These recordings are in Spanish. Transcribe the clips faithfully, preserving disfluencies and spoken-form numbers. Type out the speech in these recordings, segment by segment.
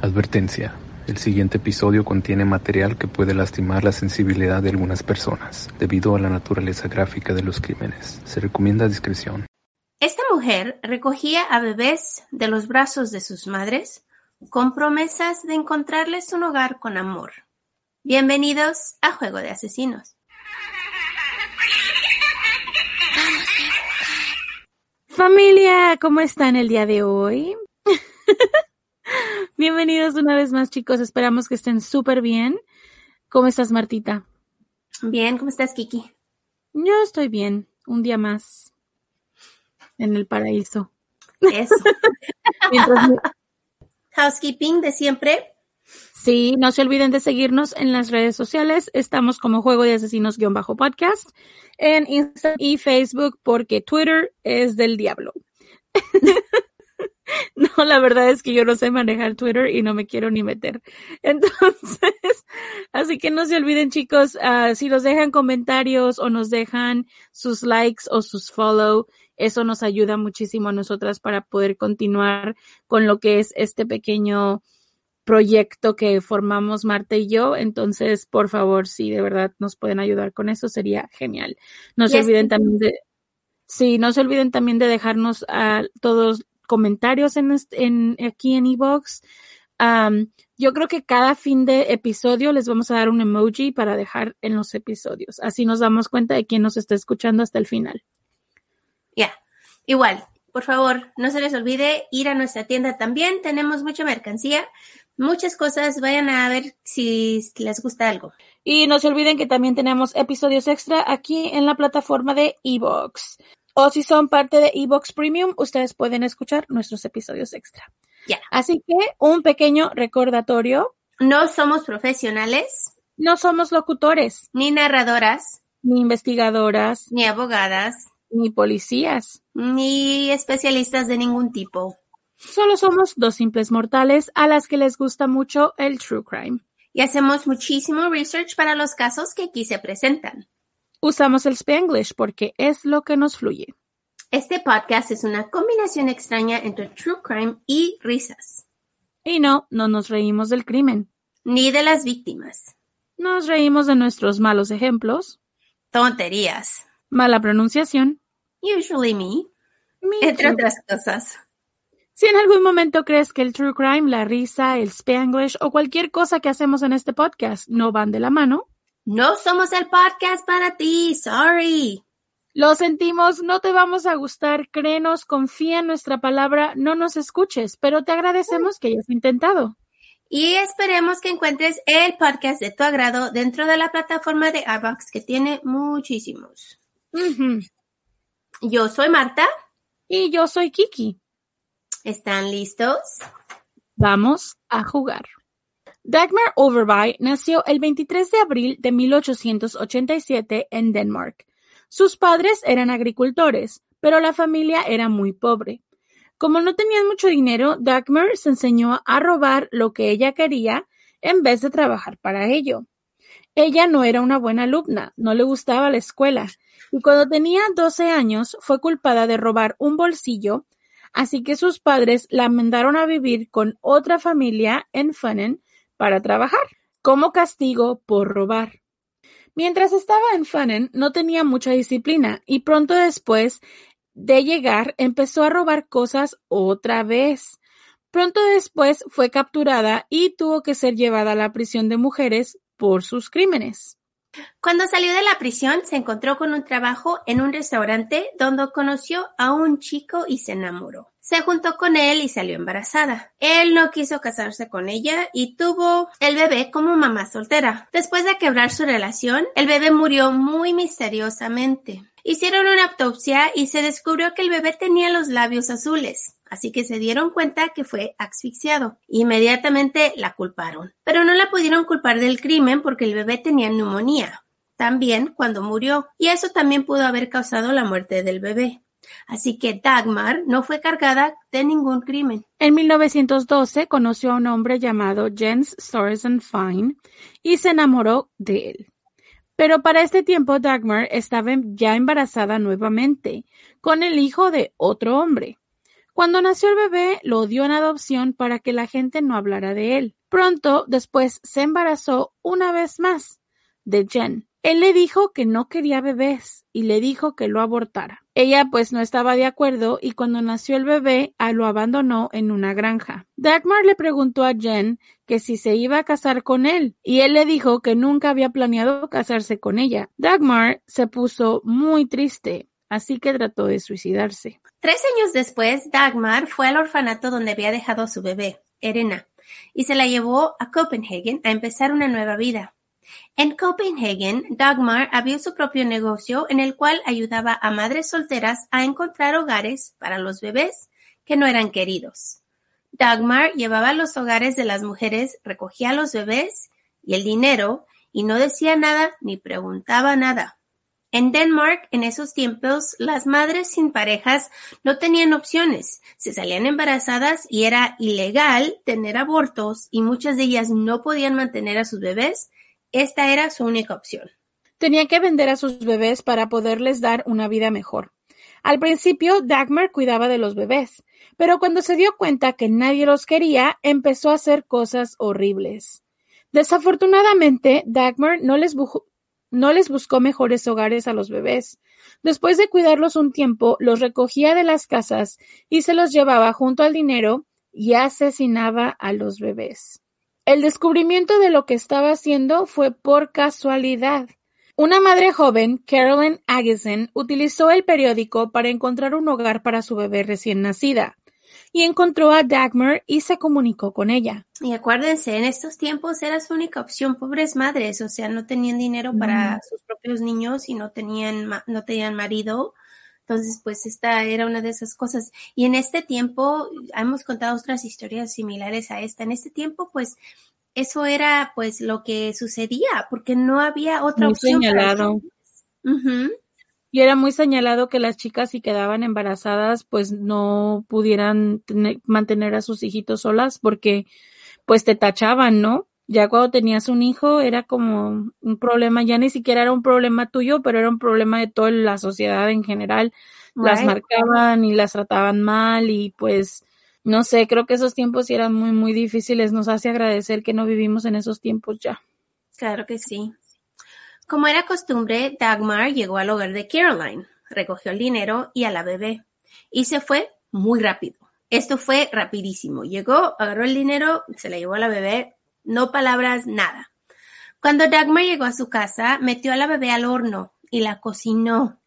Advertencia: el siguiente episodio contiene material que puede lastimar la sensibilidad de algunas personas debido a la naturaleza gráfica de los crímenes. Se recomienda discreción. Esta mujer recogía a bebés de los brazos de sus madres con promesas de encontrarles un hogar con amor. Bienvenidos a Juego de Asesinos. Familia, ¿cómo están el día de hoy? Bienvenidos una vez más, chicos. Esperamos que estén súper bien. ¿Cómo estás, Martita? Bien, ¿cómo estás, Kiki? Yo estoy bien. Un día más en el paraíso. Eso. Mientras... Housekeeping de siempre. Sí, no se olviden de seguirnos en las redes sociales. Estamos como Juego de Asesinos-podcast en Instagram y Facebook porque Twitter es del diablo. No, la verdad es que yo no sé manejar Twitter y no me quiero ni meter. Entonces, así que no se olviden, chicos, uh, si nos dejan comentarios o nos dejan sus likes o sus follow, eso nos ayuda muchísimo a nosotras para poder continuar con lo que es este pequeño proyecto que formamos Marta y yo. Entonces, por favor, si de verdad nos pueden ayudar con eso, sería genial. No yes. se olviden también de, sí, no se olviden también de dejarnos a uh, todos comentarios en, en aquí en iVoox. Um, yo creo que cada fin de episodio les vamos a dar un emoji para dejar en los episodios. Así nos damos cuenta de quién nos está escuchando hasta el final. Ya, yeah. Igual, por favor, no se les olvide ir a nuestra tienda también. Tenemos mucha mercancía, muchas cosas. Vayan a ver si les gusta algo. Y no se olviden que también tenemos episodios extra aquí en la plataforma de iVoox. O si son parte de iVoox Premium, ustedes pueden escuchar nuestros episodios extra. Yeah. Así que un pequeño recordatorio. No somos profesionales. No somos locutores. Ni narradoras. Ni investigadoras. Ni abogadas. Ni policías. Ni especialistas de ningún tipo. Solo somos dos simples mortales a las que les gusta mucho el true crime. Y hacemos muchísimo research para los casos que aquí se presentan. Usamos el Spanglish porque es lo que nos fluye. Este podcast es una combinación extraña entre true crime y risas. Y no, no nos reímos del crimen. Ni de las víctimas. Nos reímos de nuestros malos ejemplos. Tonterías. Mala pronunciación. Usually me. me entre too. otras cosas. Si en algún momento crees que el true crime, la risa, el Spanglish o cualquier cosa que hacemos en este podcast no van de la mano, no somos el podcast para ti, sorry. Lo sentimos, no te vamos a gustar, créenos, confía en nuestra palabra, no nos escuches, pero te agradecemos que hayas intentado. Y esperemos que encuentres el podcast de tu agrado dentro de la plataforma de iVoox, que tiene muchísimos. Uh-huh. Yo soy Marta. Y yo soy Kiki. ¿Están listos? Vamos a jugar. Dagmar Overby nació el veintitrés de abril de mil ochocientos ochenta y siete en Denmark. Sus padres eran agricultores, pero la familia era muy pobre. Como no tenían mucho dinero, Dagmar se enseñó a robar lo que ella quería en vez de trabajar para ello. Ella no era una buena alumna, no le gustaba la escuela, y cuando tenía doce años fue culpada de robar un bolsillo, así que sus padres la mandaron a vivir con otra familia en Funen para trabajar, como castigo por robar. Mientras estaba en Funen, no tenía mucha disciplina y pronto después de llegar empezó a robar cosas otra vez. Pronto después fue capturada y tuvo que ser llevada a la prisión de mujeres por sus crímenes. Cuando salió de la prisión, se encontró con un trabajo en un restaurante donde conoció a un chico y se enamoró. Se juntó con él y salió embarazada. Él no quiso casarse con ella y tuvo el bebé como mamá soltera. Después de quebrar su relación, el bebé murió muy misteriosamente. Hicieron una autopsia y se descubrió que el bebé tenía los labios azules, así que se dieron cuenta que fue asfixiado. Inmediatamente la culparon, pero no la pudieron culpar del crimen porque el bebé tenía neumonía, también cuando murió, y eso también pudo haber causado la muerte del bebé. Así que Dagmar no fue cargada de ningún crimen. En mil novecientos doce conoció a un hombre llamado Jens Sørensen Fine y se enamoró de él. Pero para este tiempo Dagmar estaba ya embarazada nuevamente, con el hijo de otro hombre. Cuando nació el bebé, lo dio en adopción para que la gente no hablara de él. Pronto después se embarazó una vez más de Jen. Él le dijo que no quería bebés y le dijo que lo abortara. Ella pues no estaba de acuerdo y cuando nació el bebé lo abandonó en una granja. Dagmar le preguntó a Jen que si se iba a casar con él y él le dijo que nunca había planeado casarse con ella. Dagmar se puso muy triste, así que trató de suicidarse. Tres años después, Dagmar fue al orfanato donde había dejado a su bebé, Irena, y se la llevó a Copenhagen a empezar una nueva vida. En Copenhagen, Dagmar abrió su propio negocio en el cual ayudaba a madres solteras a encontrar hogares para los bebés que no eran queridos. Dagmar llevaba a los hogares de las mujeres, recogía a los bebés y el dinero y no decía nada ni preguntaba nada. En Denmark, en esos tiempos, las madres sin parejas no tenían opciones. Se salían embarazadas y era ilegal tener abortos y muchas de ellas no podían mantener a sus bebés. Esta era su única opción. Tenían que vender a sus bebés para poderles dar una vida mejor. Al principio, Dagmar cuidaba de los bebés, pero cuando se dio cuenta que nadie los quería, empezó a hacer cosas horribles. Desafortunadamente, Dagmar no les, bu- no les buscó mejores hogares a los bebés. Después de cuidarlos un tiempo, los recogía de las casas y se los llevaba junto al dinero y asesinaba a los bebés. El descubrimiento de lo que estaba haciendo fue por casualidad. Una madre joven, Carolyn Agesen, utilizó el periódico para encontrar un hogar para su bebé recién nacida y encontró a Dagmar y se comunicó con ella. Y acuérdense, en estos tiempos era su única opción, pobres madres, o sea, no tenían dinero mm. para sus propios niños y no tenían, no tenían marido. Entonces, pues esta era una de esas cosas. Y en este tiempo, hemos contado otras historias similares a esta. En este tiempo, pues, eso era pues lo que sucedía, porque no había otra muy opción. Señalado. Uh-huh. Y era muy señalado que las chicas, si quedaban embarazadas, pues no pudieran tener, mantener a sus hijitos solas, porque pues te tachaban, ¿no? Ya cuando tenías un hijo era como un problema, ya ni siquiera era un problema tuyo, pero era un problema de toda la sociedad en general. Right. Las marcaban y las trataban mal y pues, no sé, creo que esos tiempos sí eran muy, muy difíciles. Nos hace agradecer que no vivimos en esos tiempos ya. Claro que sí. Como era costumbre, Dagmar llegó al hogar de Caroline, recogió el dinero y a la bebé y se fue muy rápido. Esto fue rapidísimo. Llegó, agarró el dinero, se la llevó a la bebé. No palabras, nada. Cuando Dagmar llegó a su casa, metió a la bebé al horno y la cocinó.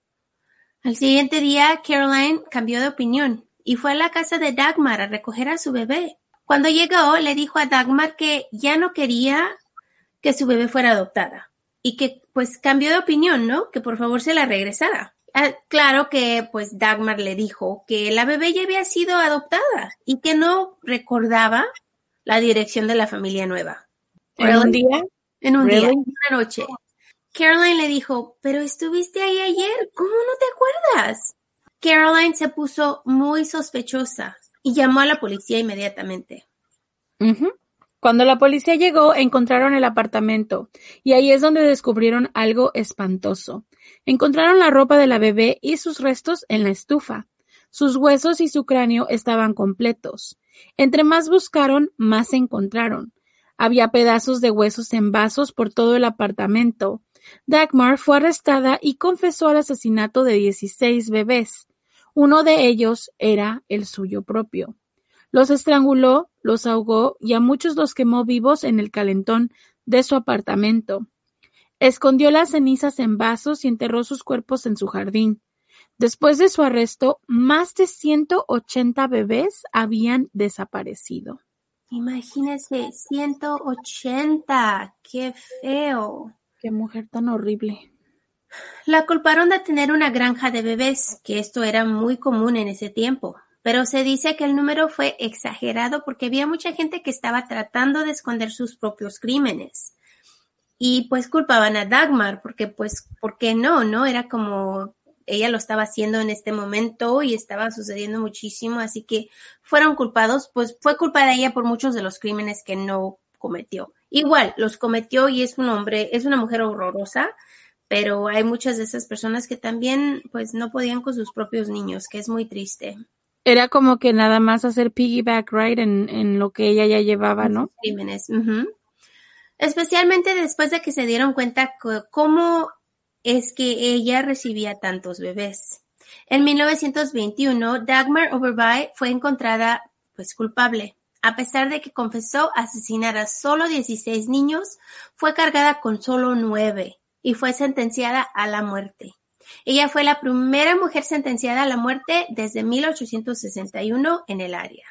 Al siguiente día, Caroline cambió de opinión y fue a la casa de Dagmar a recoger a su bebé. Cuando llegó, le dijo a Dagmar que ya no quería que su bebé fuera adoptada y que pues cambió de opinión, ¿no? Que por favor se la regresara. Ah, claro que pues Dagmar le dijo que la bebé ya había sido adoptada y que no recordaba la dirección de la familia nueva. ¿En really? un día? En un really? día, en una noche. Caroline le dijo, pero estuviste ahí ayer, ¿cómo no te acuerdas? Caroline se puso muy sospechosa y llamó a la policía inmediatamente. Uh-huh. Cuando la policía llegó, encontraron el apartamento y ahí es donde descubrieron algo espantoso. Encontraron la ropa de la bebé y sus restos en la estufa. Sus huesos y su cráneo estaban completos. Entre más buscaron, más encontraron. Había pedazos de huesos en vasos por todo el apartamento. Dagmar fue arrestada y confesó al asesinato de dieciséis bebés. Uno de ellos era el suyo propio. Los estranguló, los ahogó y a muchos los quemó vivos en el calentón de su apartamento. Escondió las cenizas en vasos y enterró sus cuerpos en su jardín. Después de su arresto, más de ciento ochenta bebés habían desaparecido. Imagínese, ciento ochenta. ¡Qué feo! ¡Qué mujer tan horrible! La culparon de tener una granja de bebés, que esto era muy común en ese tiempo. Pero se dice que el número fue exagerado porque había mucha gente que estaba tratando de esconder sus propios crímenes. Y pues culpaban a Dagmar porque pues, ¿por qué no? ¿No? Era como ella lo estaba haciendo en este momento y estaba sucediendo muchísimo, así que fueron culpados, pues fue culpa de ella por muchos de los crímenes que no cometió. Igual, los cometió y es un hombre, es una mujer horrorosa, pero hay muchas de esas personas que también pues no podían con sus propios niños, que es muy triste. Era como que nada más hacer piggyback ride en, en lo que ella ya llevaba, ¿no? Crímenes. Uh-huh. Especialmente después de que se dieron cuenta c- cómo es que ella recibía tantos bebés. En mil novecientos veintiuno, Dagmar Overby fue encontrada pues culpable. A pesar de que confesó asesinar a solo dieciséis niños, fue cargada con solo nueve y fue sentenciada a la muerte. Ella fue la primera mujer sentenciada a la muerte desde mil ochocientos sesenta y uno en el área.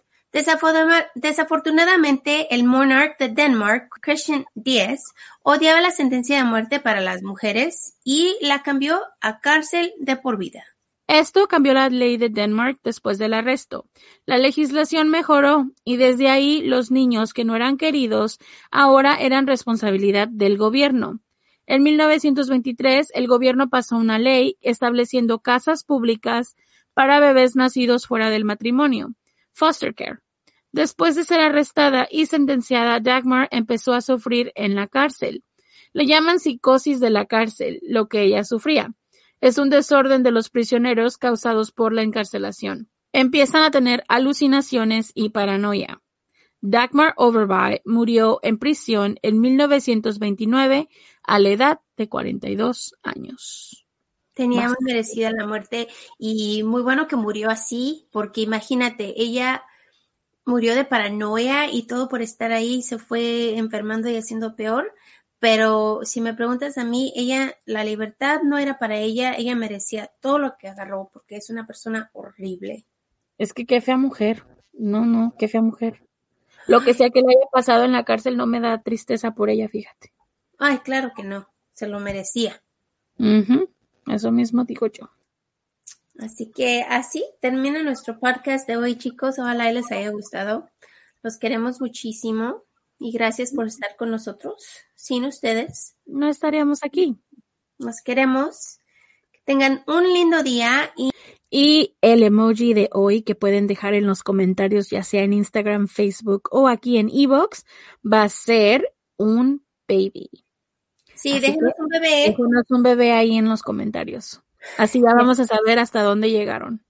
Desafortunadamente, el monarca de Denmark, Christian Diez, odiaba la sentencia de muerte para las mujeres y la cambió a cárcel de por vida. Esto cambió la ley de Denmark después del arresto. La legislación mejoró y desde ahí los niños que no eran queridos ahora eran responsabilidad del gobierno. En mil novecientos veintitrés, el gobierno pasó una ley estableciendo casas públicas para bebés nacidos fuera del matrimonio, foster care. Después de ser arrestada y sentenciada, Dagmar empezó a sufrir en la cárcel. Le llaman psicosis de la cárcel, lo que ella sufría. Es un desorden de los prisioneros causados por la encarcelación. Empiezan a tener alucinaciones y paranoia. Dagmar Overby murió en prisión en mil novecientos veintinueve a la edad de cuarenta y dos años. Tenía muy merecida la muerte y muy bueno que murió así, porque imagínate, ella murió de paranoia y todo por estar ahí, se fue enfermando y haciendo peor. Pero si me preguntas a mí, ella, la libertad no era para ella, ella merecía todo lo que agarró, porque es una persona horrible. Es que qué fea mujer. No, no, qué fea mujer. Lo que sea que le haya pasado en la cárcel no me da tristeza por ella, fíjate. Ay, claro que no, se lo merecía. Uh-huh. Eso mismo digo yo. Así que así termina nuestro podcast de hoy, chicos. Ojalá les haya gustado. Los queremos muchísimo. Y gracias por estar con nosotros. Sin ustedes no estaríamos aquí. Nos queremos. Que tengan un lindo día. Y, y el emoji de hoy que pueden dejar en los comentarios, ya sea en Instagram, Facebook o aquí en iVoox, va a ser un baby. Sí, déjenos un bebé. Déjenos un bebé ahí en los comentarios. Así ya vamos a saber hasta dónde llegaron.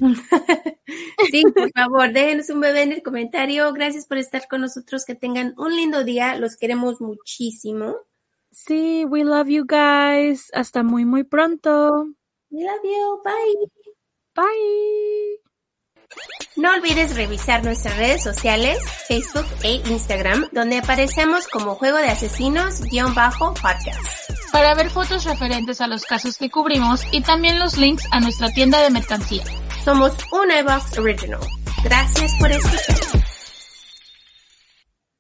Sí, por favor, déjenos un bebé en el comentario. Gracias por estar con nosotros. Que tengan un lindo día. Los queremos muchísimo. Sí, we love you guys. Hasta muy, muy pronto. We love you. Bye. Bye. No olvides revisar nuestras redes sociales, Facebook e Instagram, donde aparecemos como Juego de Asesinos-podcast. Para ver fotos referentes a los casos que cubrimos y también los links a nuestra tienda de mercancía. Somos un iVoox Original. Gracias por escuchar.